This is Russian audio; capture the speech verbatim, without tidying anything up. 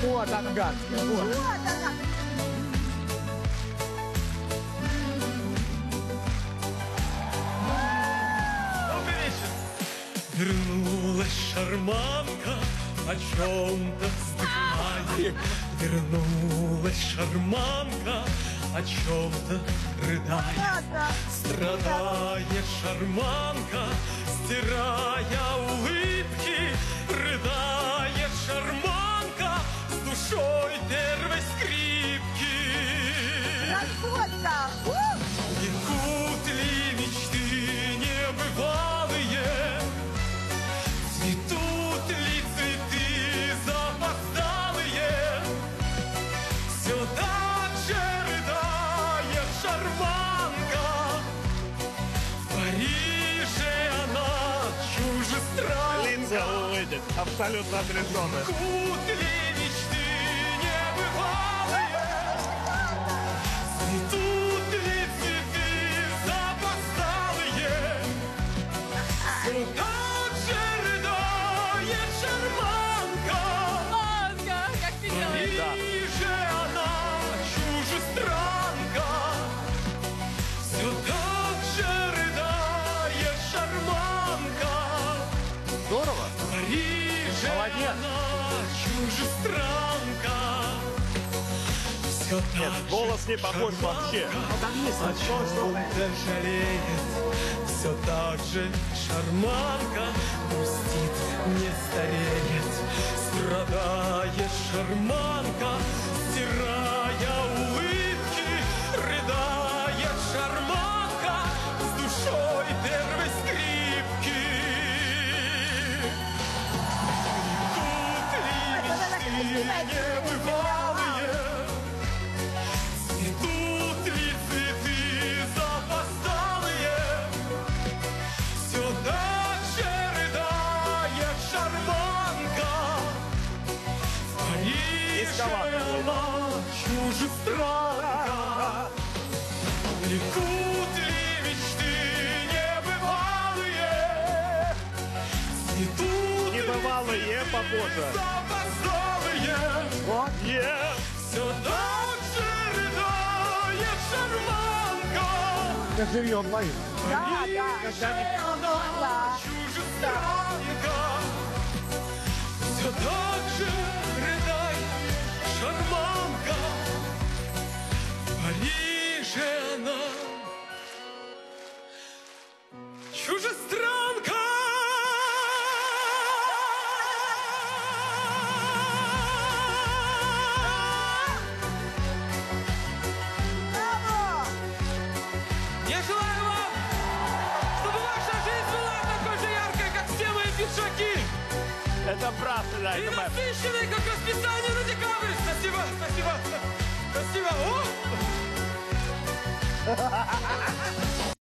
Вот ангарская, вот. Вот она. Вернулась шарманка, о чем-то вздыхая. Вернулась шарманка, о чем-то рыдая. Страдает шарманка, стирая улыбки. Рыдает шарманка с душой первой скрипки. Расходка. Текут ли мечты небывалые? Цветут ли цветы запоздалые? Все так же рыдает шарманка. В Париже она чужестранка. Лица увидит, абсолютно отрешенная. Текут ли мечты небывалые? Цветут ли цветы запоздалые? Все так же рыдает шарманка. Ага, как ты В делаешь? Париже она чужестранка. Все так же рыдает шарманка. Здорово. В Париже Молодец. она чужестранка. Все Нет, голос не похож вообще. о чем-то жалеет. Все так же шарманка грустит, не стареет. Страдает шарманка, стирая улыбки. Рыдает шарманка с душой первой скрипки. Текут ли мечты небывалые? Цветут ли цветы запоздалые? Все так же рыдает шарманка. В Париже она чужестранка. Текут ли мечты небывалые? Цветут ли Небывалые, цветы похоже. запоздалые? Вот. Е! Все так же рыдает шарманка. Как живьем моим. Да, да. Париже она Да. чужестранка. Все так же рыдает шарманка. В Париже она чужестранка. Браво! Я желаю вам, чтобы ваша жизнь была такой же яркой, как все мои пиджаки. Это правда, да, И это моя. насыщенной, как расписание на декабрь. Спасибо, спасибо, спасибо. О!